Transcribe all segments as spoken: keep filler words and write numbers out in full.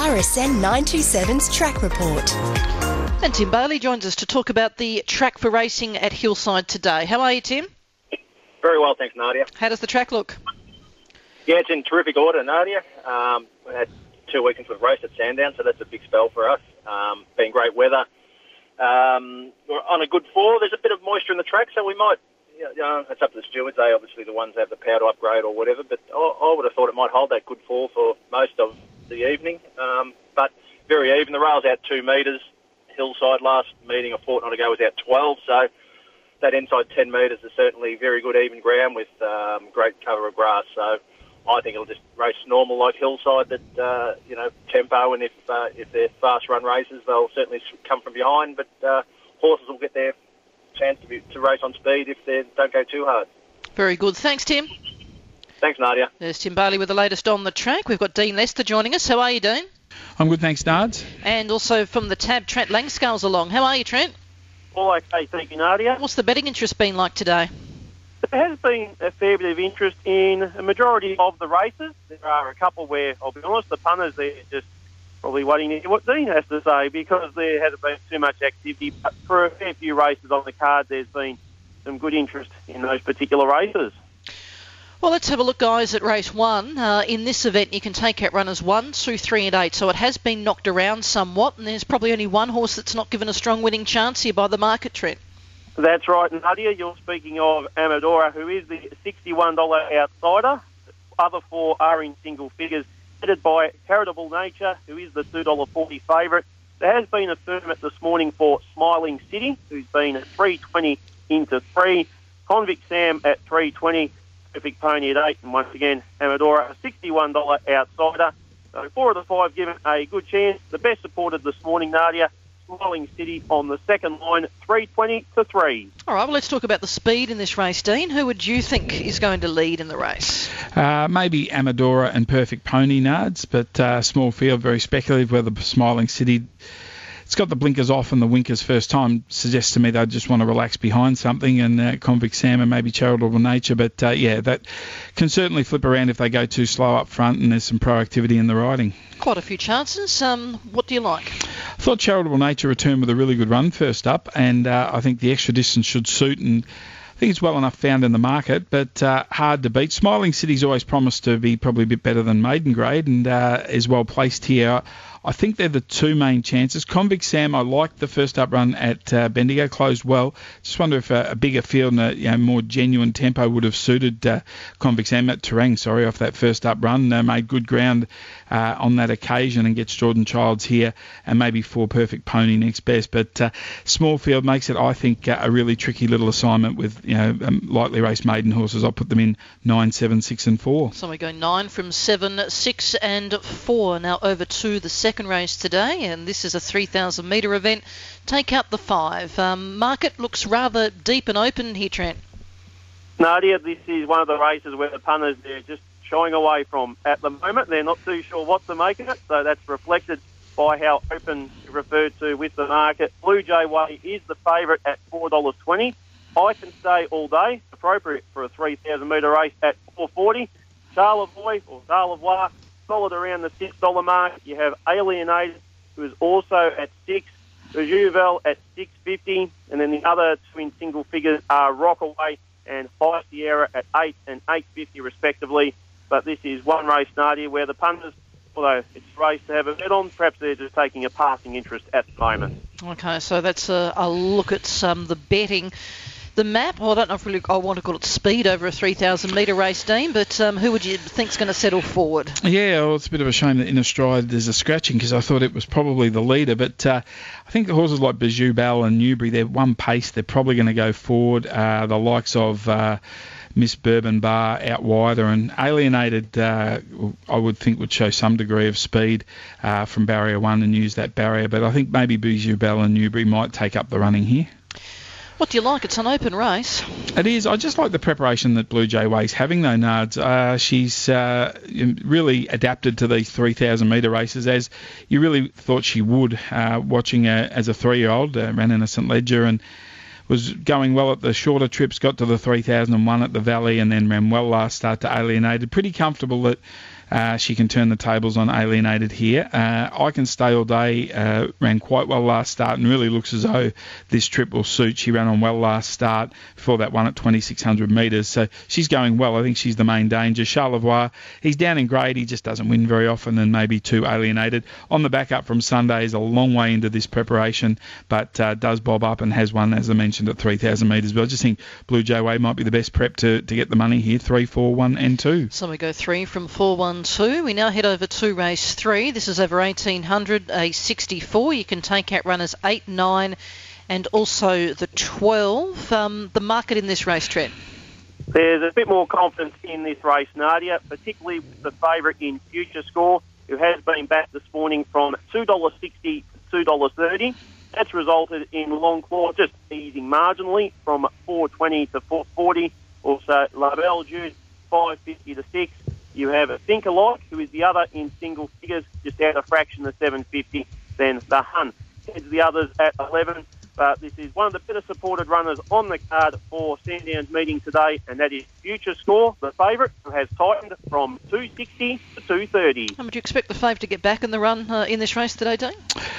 R S N nine two seven's Track Report. And Tim Bailey joins us to talk about the track for racing at Hillside today. How are you, Tim? Very well, thanks, Nadia. How does the track look? Yeah, it's in terrific order, Nadia. Um, we had two weekends with race at Sandown, so that's a big spell for us. Um, been great weather. Um, we're on a good floor. There's a bit of moisture in the track, so we might, you know, it's up to the stewards. They obviously the ones that have the power to upgrade or whatever, but I, I would have thought it might hold that good fall for most of the evening. Um, but very even. The rail's out two metres. Hillside last meeting a fortnight ago was out twelve, so that inside ten metres is certainly very good even ground with um, great cover of grass. So I think it'll just race normal like Hillside, that uh, you know, tempo, and if uh, if they're fast run races, they'll certainly come from behind. But uh, horses will get their chance to be, to race on speed if they don't go too hard. Very good. Thanks, Tim. Thanks, Nadia. There's Tim Bailey with the latest on the track. We've got Dean Lester joining us. How are you, Dean? I'm good, thanks, Nards. And also from the tab, Trent Langscales along. How are you, Trent? All okay, thank you, Nadia. What's the betting interest been like today? There has been a fair bit of interest in a majority of the races. There are a couple where, I'll be honest, the punters, they're just probably waiting to hear what Dean has to say because there hasn't been too much activity. But for a fair few races on the card, there's been some good interest in those particular races. Well, let's have a look, guys, at race one. Uh, in this event, you can take out runners one, two, three and eight. So it has been knocked around somewhat, and there's probably only one horse that's not given a strong winning chance here by the market, Trent. That's right, Nadia. You're speaking of Amadora, who is the sixty-one dollars outsider. Other four are in single figures, headed by Heritable Nature, who is the two dollars forty favourite. There has been a firmament this morning for Smiling City, who's been at three twenty into three. Convict Sam at three twenty. Perfect Pony at eight, and once again, Amadora, a sixty-one dollars outsider. So four of the five given a good chance. The best supported this morning, Nadia, Smiling City on the second line, three twenty to three. All right, well, let's talk about the speed in this race, Dean. Who would you think is going to lead in the race? Uh, maybe Amadora and Perfect Pony, Nards, but uh, small field, very speculative, whether Smiling City... It's got the blinkers off and the winkers first time. Suggests to me they just want to relax behind something, and uh, Convict Sam and maybe Charitable Nature. But uh, yeah, that can certainly flip around if they go too slow up front and there's some proactivity in the riding. Quite a few chances. Um, what do you like? I thought Charitable Nature returned with a really good run first up, and uh, I think the extra distance should suit, and I think it's well enough found in the market, but uh, hard to beat. Smiling City's always promised to be probably a bit better than Maiden Grade, and uh, is well placed here. I think they're the two main chances. Convict Sam, I liked the first up run at uh, Bendigo, closed well. Just wonder if a, a bigger field and a you know, more genuine tempo would have suited uh, Convict Sam at Terang, sorry, off that first up run. Uh, made good ground uh, on that occasion and gets Jordan Childs here and maybe four Perfect Pony next best. But uh, small field makes it, I think, uh, a really tricky little assignment with you know um, lightly raced maiden horses. I'll put them in nine, seven, six and four. So we go nine from seven, six and four. Now over to the second race today, and this is a three thousand metre event. Take out the five. Um, market looks rather deep and open here, Trent. Nadia, this is one of the races where the punters, they're just shying away from at the moment. They're not too sure what to make of it, so that's reflected by how open referred to with the market. Blue Jay Way is the favourite at four dollars twenty. I can stay all day, appropriate for a three thousand metre race at four forty. Charlevoix or Charlevoix, solid around the six dollars mark. You have Alienated, who is also at six. Rejuvel at six fifty, and then the other two in single figures are Rockaway and High Sierra at eight and eight fifty respectively. But this is one race, Nadia, where the punters, although it's a race to have a bet on, perhaps they're just taking a passing interest at the moment. Okay, so that's a, a look at um, the betting. The map, well, I don't know if really I want to call it speed over a three thousand metre race, Dean, but um, who would you think's going to settle forward? Yeah, well, it's a bit of a shame that in Astride there's a scratching because I thought it was probably the leader, but uh, I think the horses like Bijou Bell and Newbury, they're one pace, they're probably going to go forward. Uh, the likes of uh, Miss Bourbon Bar out wider, and Alienated, uh, I would think would show some degree of speed uh, from barrier one and use that barrier, but I think maybe Bijou Bell and Newbury might take up the running here. What do you like? It's an open race. It is. I just like the preparation that Blue Jay Way's having, though, Nards. Uh, she's uh, really adapted to these three thousand metre races, as you really thought she would, uh, watching her as a three-year-old, uh, ran in a St Ledger and was going well at the shorter trips, got to the three thousand one at the Valley, and then ran well last start to Alienated. Pretty comfortable that uh, she can turn the tables on Alienated here. Uh, I Can Stay All Day uh, ran quite well last start and really looks as though this trip will suit. She ran on well last start before that one at twenty-six hundred metres. So she's going well. I think she's the main danger. Charlevoix, he's down in grade. He just doesn't win very often, and maybe too Alienated. On the back up from Sunday is a long way into this preparation, but uh, does bob up and has one, as I mentioned, at three thousand metres. But I just think Blue Jay Way might be the best prep to, to get the money here. Three, four, one and two. So we go three from four, one, two. We now head over to race three. This is over eighteen hundred, a sixty-four. You can take out runners eight, nine and also the twelve. Um, the market in this race, Trent? There's a bit more confidence in this race, Nadia, particularly with the favourite in Future Score, who has been back this morning from two dollars sixty to two dollars thirty. That's resulted in Long Claw just easing marginally from four twenty to four forty. Also, La Belle Jude, five fifty to six. You have a Think Alike, who is the other in single figures, just out a fraction of seven fifty. Then the Hun heads the others at eleven. But this is one of the better supported runners on the card for Sandown's meeting today, and that is Future Score, the favourite, who has tightened from two sixty to two thirty. And would you expect the fave to get back in the run uh, in this race today, Dane?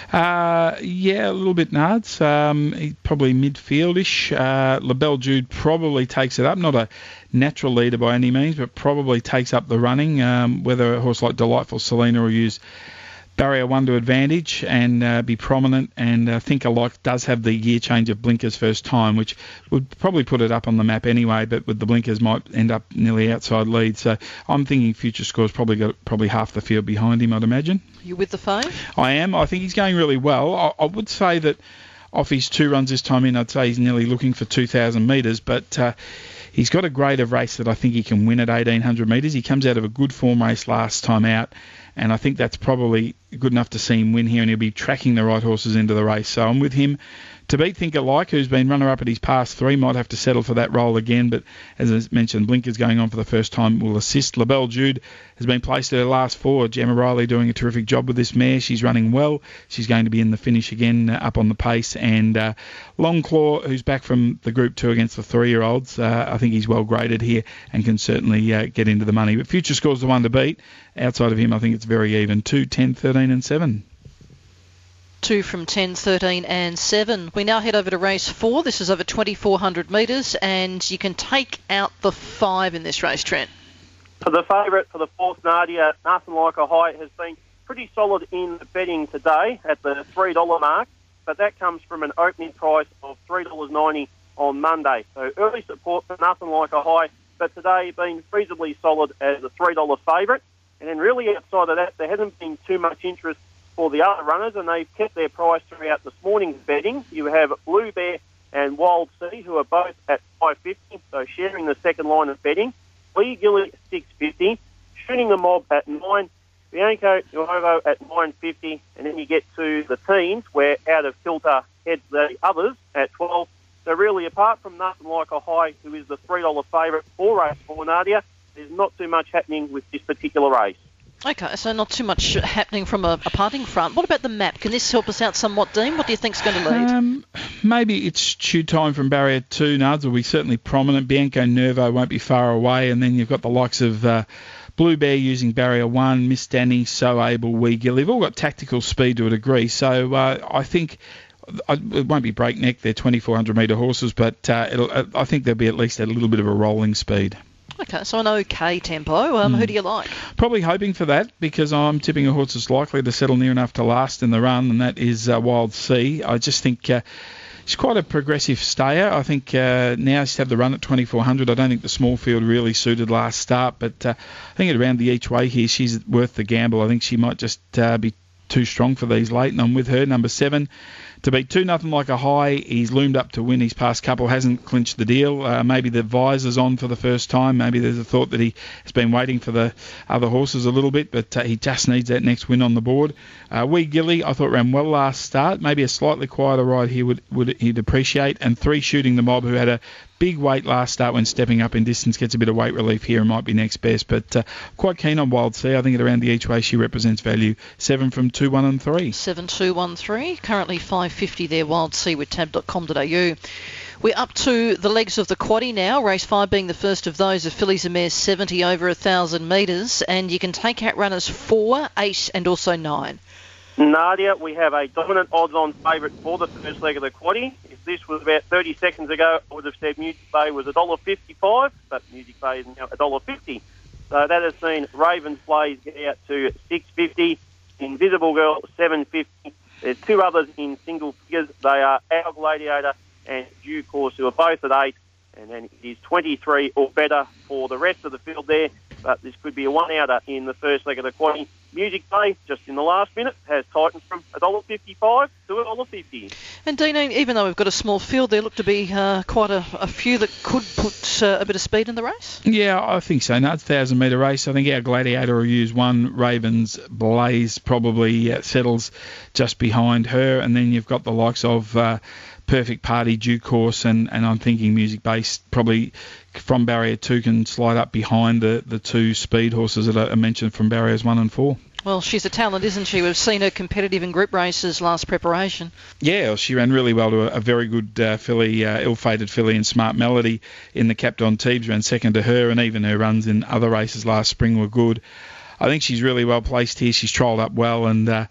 Uh, yeah, a little bit nards. Um, he probably midfieldish. Uh, La Belle Jude probably takes it up. Not a natural leader by any means, but probably takes up the running. Um, whether a horse like Delightful Selena will use barrier one to advantage and uh, be prominent, and uh, Think Alike does have the gear change of blinkers first time, which would probably put it up on the map anyway, but with the blinkers might end up nearly outside lead. So I'm thinking Future Score's probably got probably half the field behind him, I'd imagine. You with the fave? I am. I think he's going really well. I, I would say that off his two runs this time in, I'd say he's nearly looking for two thousand metres, but uh, he's got a grade of race that I think he can win at eighteen hundred metres. He comes out of a good form race last time out, and I think that's probably good enough to see him win here, and he'll be tracking the right horses into the race. So I'm with him. To beat Think Alike, who's been runner-up at his past three, might have to settle for that role again, but as I mentioned, blinkers going on for the first time will assist. La Belle Jude has been placed at her last four. Gemma Riley doing a terrific job with this mare. She's running well. She's going to be in the finish again, uh, up on the pace. And uh, Long Claw, who's back from the Group two against the three-year-olds, uh, I think he's well graded here and can certainly uh, get into the money. But Future Score's the one to beat. Outside of him, I think it's very even. two, ten, thirteen and seven. Two from ten, thirteen and seven. We now head over to race four. This is over twenty-four hundred metres, and you can take out the five in this race, Trent. For the favourite for the fourth, Nadia, Nothing Like a High has been pretty solid in betting today at the three dollars mark, but that comes from an opening price of three dollars ninety on Monday. So early support for Nothing Like a High, but today been reasonably solid as a three dollars favourite. And then really outside of that, there hasn't been too much interest for the other runners, and they've kept their price throughout this morning's betting. You have Blue Bear and Wild Sea, who are both at five fifty, so sharing the second line of betting. Lee Gilly, six fifty. Shooting the Mob at nine. Bianco Nuovo at nine fifty. And then you get to the teens, where Out of Kilter heads the others at twelve. So really, apart from Nothing Like a High, who is the three dollars favourite for race four, Nadia, there's not too much happening with this particular race. Okay, so not too much happening from a, a punting front. What about the map? Can this help us out somewhat, Dean? What do you think's going to lead? Um, maybe it's chew time from barrier two. Nards will be certainly prominent. Bianco Nervo won't be far away, and then you've got the likes of uh, Blue Bear using barrier one, Miss Danny, So Able, Wee Gill. They've all got tactical speed to a degree, so uh, I think it won't be breakneck. They're twenty-four hundred metre horses, but uh, it'll, I think there'll be at least a little bit of a rolling speed. Okay, so an okay tempo. Um, mm. Who do you like? Probably hoping for that, because I'm tipping a horse that's likely to settle near enough to last in the run, and that is uh, Wild Sea. I just think uh, she's quite a progressive stayer. I think uh, now she's had the run at twenty-four hundred. I don't think the small field really suited last start, but uh, I think at around the each way here, she's worth the gamble. I think she might just uh, be too strong for these late, and I'm with her. Number seven, to beat two Nothing Like a High. He's loomed up to win his past couple, hasn't clinched the deal. Uh, maybe the visor's on for the first time. Maybe there's a thought that he has been waiting for the other horses a little bit, but uh, he just needs that next win on the board. Uh, Wee Gilly, I thought ran well last start. Maybe a slightly quieter ride here would, would he'd appreciate. And three, Shooting the Mob, who had a big weight last start when stepping up in distance, gets a bit of weight relief here and might be next best. But uh, quite keen on Wild Sea. I think at around the each way she represents value. Seven from two, one and three. Seven, two, one, three. Currently five fifty there, Wild Sea with tab dot com dot a u. We're up to the legs of the quaddie now, race five being the first of those of fillies and mares seventy over one thousand metres, and you can take out runners four, eight and also nine. Nadia, we have a dominant odds-on favourite for the first leg of the quaddie. If this was about thirty seconds ago, I would have said Music Bay was one dollar fifty-five, but Music Bay is now one dollar fifty. So that has seen Ravens Blaze get out to six fifty, Invisible Girl seven fifty. There's two others in single figures. They are Our Gladiator and Due Course, who are both at eight, and then it is twenty-three or better for the rest of the field there. But this could be a one-outer in the first leg of the quaddie. Music Bay, just in the last minute, has tightened from one dollar fifty-five to one dollar fifty. And Dino, even though we've got a small field, there look to be uh, quite a, a few that could put uh, a bit of speed in the race. Yeah, I think so. No, it's a thousand metre race. I think Our Gladiator will use one. Ravens Blaze probably uh, settles just behind her, and then you've got the likes of Uh, Perfect Party, Due Course, and, and I'm thinking Music Base probably from barrier two can slide up behind the, the two speed horses that I mentioned from barriers one and four. Well, she's a talent, isn't she? We've seen her competitive in group races last preparation. Yeah, well, she ran really well to a, a very good uh, filly, uh, ill-fated filly in Smart Melody in the Captain Teebs, ran second to her, and even her runs in other races last spring were good. I think she's really well placed here. She's trialled up well, and uh,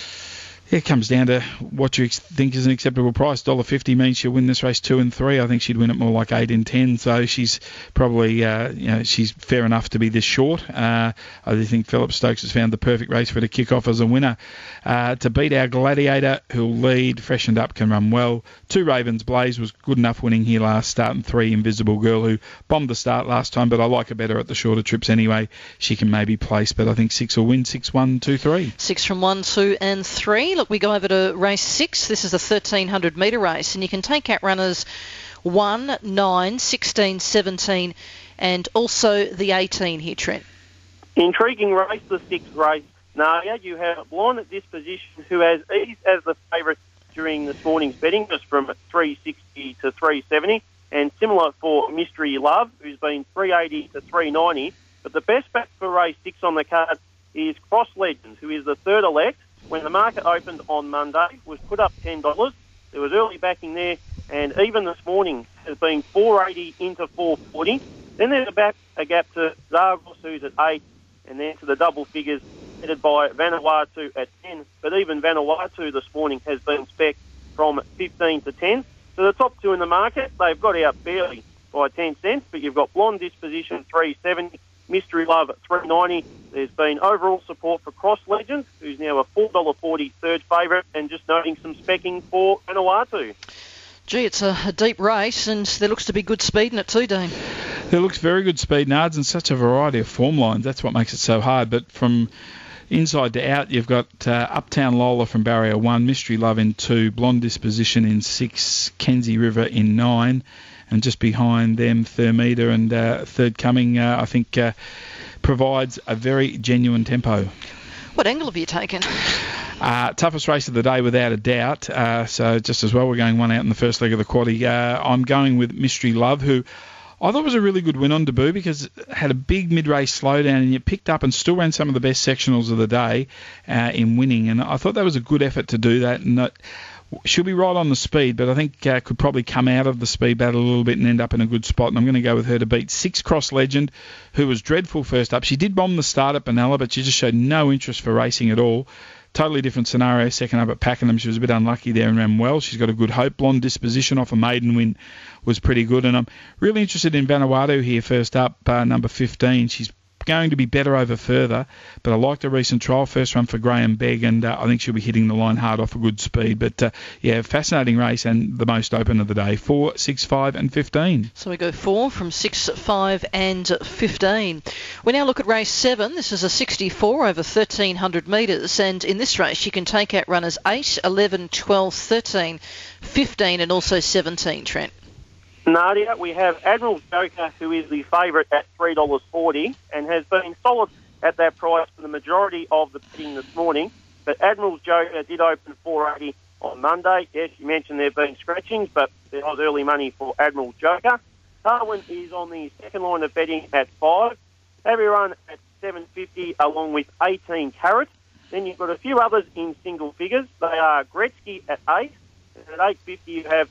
it comes down to what you ex- think is an acceptable price. one dollar fifty means she'll win this race two and three. I think she'd win it more like eight and ten. So she's probably, uh, you know, she's fair enough to be this short. Uh, I do think Philip Stokes has found the perfect race for her to kick off as a winner. Uh, to beat Our Gladiator, who'll lead, freshened up, can run well. Two Ravens Blaze was good enough winning here last start, and three Invisible Girl, who bombed the start last time, but I like her better at the shorter trips anyway. She can maybe place, but I think six will win. Six, one, two, three. Six from one, two and three. Look, we go over to race six. This is a thirteen hundred metre race, and you can take out runners one, nine, sixteen, seventeen, and also the eighteen here, Trent. Intriguing race, the sixth race. Nadia, you have Blonde at this position, who has ease as the favourite during this morning's betting, just from three sixty to three seventy, and similar for Mystery Love, who's been three eighty to three ninety. But the best back for race six on the card is Cross Legends, who is the third elect. When the market opened on Monday, was put up ten dollars. There was early backing there, and even this morning has been four eighty into four forty. Then there's a, back, a gap to Zagros, who's at eight, and then to the double figures, headed by Vanuatu at ten. But even Vanuatu this morning has been spec from fifteen to ten. So the top two in the market, they've got out barely by ten cents, but you've got Blonde Disposition three seventy, Mystery Love at three ninety. There's been overall support for Cross Legends, who's now a four dollars forty third favourite, and just noting some specking for Vanuatu. Gee, it's a, a deep race, and there looks to be good speed in it too, Dane. There looks very good speed, Nards, and such a variety of form lines. That's what makes it so hard. But from inside to out, you've got uh, Uptown Lola from barrier one, Mystery Love in two, Blonde Disposition in six, Kenzie River in nine, and just behind them, Thermida and uh, Third Coming, uh, I think, uh, provides a very genuine tempo. What angle have you taken? Uh, toughest race of the day, without a doubt. Uh, so just as well, we're going one out in the first leg of the quaddie. Uh, I'm going with Mystery Love, who I thought was a really good win on debut because it had a big mid-race slowdown, and you picked up and still ran some of the best sectionals of the day uh, in winning. And I thought that was a good effort to do that. And that she'll be right on the speed, but I think uh, could probably come out of the speed battle a little bit and end up in a good spot. And I'm going to go with her to beat six Cross Legend, who was dreadful first up. She did bomb the start at Benalla, but she just showed no interest for racing at all. Totally different scenario. Second up at Pakenham, she was a bit unlucky there and ran well. She's got a good hope. Blonde Disposition off a maiden win was pretty good. And I'm really interested in Vanuatu here first up, uh, number fifteen. She's going to be better over further, but I liked the recent trial. First run for Graham Begg, and uh, I think she'll be hitting the line hard off a good speed. But uh, yeah, fascinating race and the most open of the day. Four, six, five, and fifteen. So we go four from six, five, and fifteen. We now look at race seven. This is a sixty-four over thirteen hundred metres, and in this race you can take out runners eight, eleven, twelve, thirteen, fifteen, and also seventeen. Trent. Nadia, we have Admiral's Joker, who is the favourite at three dollars forty and has been solid at that price for the majority of the betting this morning. But Admiral's Joker did open four eighty on Monday. Yes, you mentioned there have been scratchings, but there was early money for Admiral's Joker. Darwin is on the second line of betting at five. Heavy Run at seven fifty along with eighteen Carat. Then you've got a few others in single figures. They are Gretzky at eight. And at eight fifty you have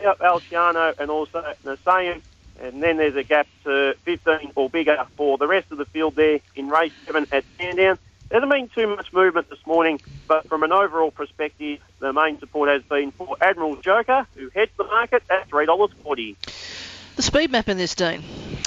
Alciano and also Nasayim. And then there's a gap to fifteen or bigger for the rest of the field there in race seven at Sandown. There hasn't been too much movement this morning, but from an overall perspective, the main support has been for Admiral Joker, who heads the market at three dollars forty. The speed map in this, Dean?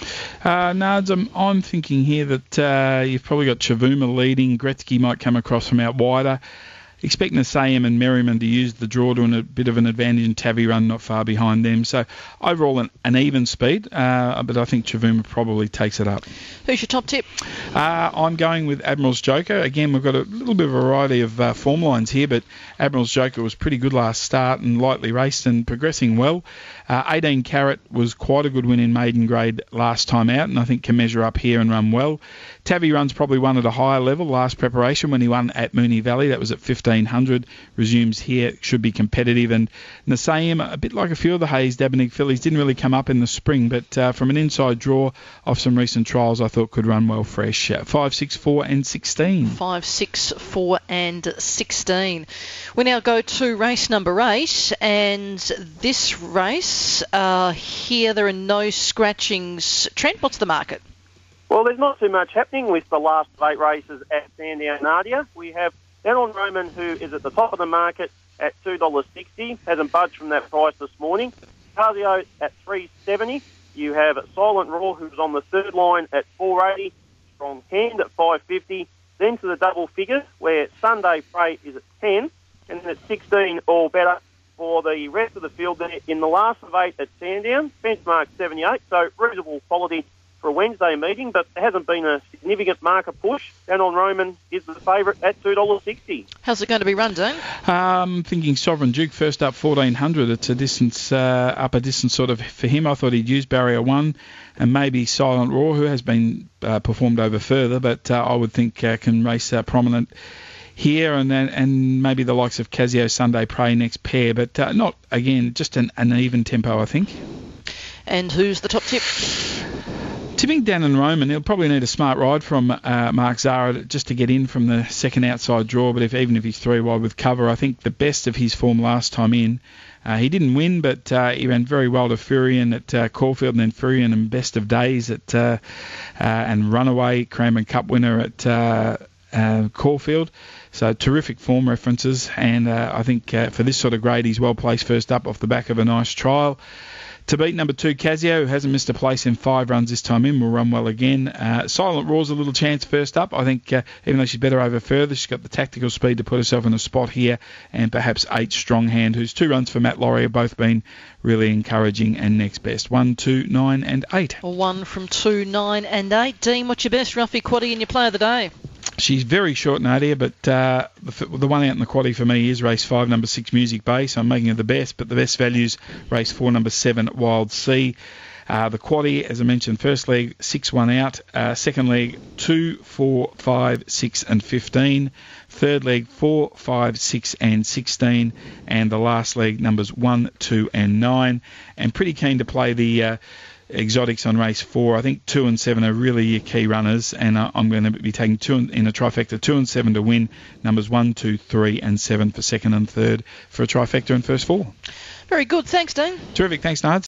Uh, Nards, I'm, I'm thinking here that uh, you've probably got Chavuma leading. Gretzky might come across from out wider. Expect Nasayim and Merriman to use the draw to an, a bit of an advantage, and Tavi Run not far behind them. So overall an, an even speed, uh, but I think Chavuma probably takes it up. Who's your top tip? Uh, I'm going with Admiral's Joker. Again, we've got a little bit of a variety of uh, form lines here, but Admiral's Joker was pretty good last start and lightly raced and progressing well. Uh, eighteen Carat was quite a good win in maiden grade last time out, and I think can measure up here and run well. Tavi Run's probably won at a higher level last preparation when he won at Moonee Valley. That was at fifteen hundred. Resumes here, should be competitive. And Nasayim, a bit like a few of the Hayes Dabernig fillies, didn't really come up in the spring, but uh, from an inside draw off some recent trials, I thought could run well fresh. Uh, five, six, four and sixteen. five, six, four and sixteen. We now go to race number eight, and this race, uh, here there are no scratchings. Trent, what's the market? Well, there's not too much happening with the last eight races at Sandown Nadia. We have Denon Roman, who is at the top of the market at two dollars sixty, hasn't budged from that price this morning. Casio at three dollars seventy. You have Silent Raw, who's on the third line at four dollars eighty. Strong Hand at five dollars fifty. Then to the double figures, where Sunday Prey is at ten, and then at sixteen or better for the rest of the field there in the last of eight at Sandown. Benchmark seventy-eight, so reasonable quality for a Wednesday meeting, but there hasn't been a significant marker push. Denon Roman is the favourite at two dollars sixty. How's it going to be run, Dean? Um, thinking Sovereign Duke first up fourteen hundred. It's a distance, uh, up a distance sort of for him. I thought he'd use barrier one, and maybe Silent Raw, who has been uh, performed over further, but uh, I would think uh, can race uh, prominent here, and then and maybe the likes of Casio Sunday Prey next pair, but uh, not, again, just an, an even tempo, I think. And who's the top tip? Tipping Denon Roman, he'll probably need a smart ride from uh, Mark Zara just to get in from the second outside draw, but if even if he's three wide with cover, I think the best of his form last time in. Uh, he didn't win, but uh, he ran very well to Furion at uh, Caulfield, and then Furion and Best of Days at uh, uh, and Runaway, Cranbourne Cup winner at uh, uh, Caulfield. So terrific form references, and uh, I think uh, for this sort of grade, he's well placed first up off the back of a nice trial. To beat number two, Casio, who hasn't missed a place in five runs this time in, will run well again. Uh, Silent Raw's a little chance first up. I think uh, even though she's better over further, she's got the tactical speed to put herself in a spot here, and perhaps eight, Strong Hand, whose two runs for Matt Laurie have both been really encouraging and next best. One, two, nine and eight. One from two, nine and eight. Dean, what's your best Ruffy Quaddy and your play of the day? She's very short, Nadia, but uh, the, the one out in the quaddie for me is race five, number six, Music Bay. So I'm making her the best, but the best value's race four, number seven, Wild Sea. Uh, the quaddie, as I mentioned, first leg, six, one out. Uh, second leg, two, four, five, six and fifteen. Third leg, four, five, six and sixteen. And the last leg, numbers one, two and nine. And pretty keen to play the Uh, exotics on race four. I think two and seven are really your key runners, and uh, I'm going to be taking two in, in a trifecta, two and seven to win, numbers one, two, three and seven for second and third for a trifecta and first four. Very good. Thanks, Dean. Terrific. Thanks, Nards.